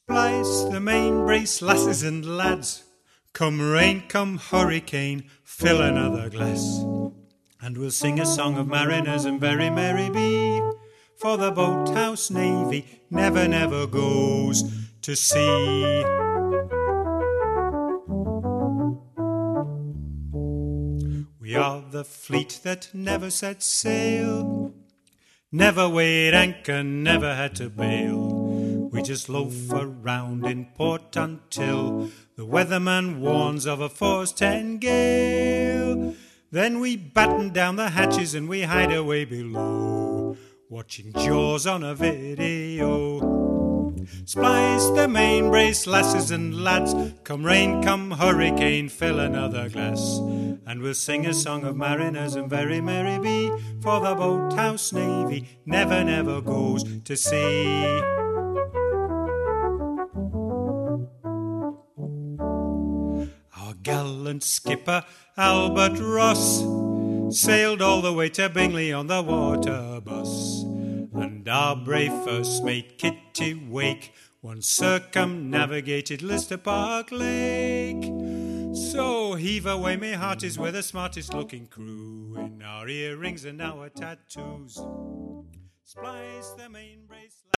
Splice the main brace, lasses and lads. Come rain, come hurricane, fill another glass. And we'll sing a song of mariners and very merry be. For the boathouse navy never, never goes to sea. We are the fleet that never set sail, never weighed anchor, never had to bail. We just loaf around in port until the weatherman warns of a force 10 gale. Then we batten down the hatches and we hide away below, watching Jaws on a video. Splice the main brace, lasses and lads. Come rain, come hurricane, fill another glass. And we'll sing a song of mariners and very merry be. For the boathouse navy never, never goes to sea. Our gallant skipper, Albert Ross, sailed all the way to Bingley on the water bus. And our brave first mate, Kitty Wake, once circumnavigated Lister Park Lake. So heave away, my heart is we're the smartest looking crew, in our earrings and our tattoos. Splice the main brace.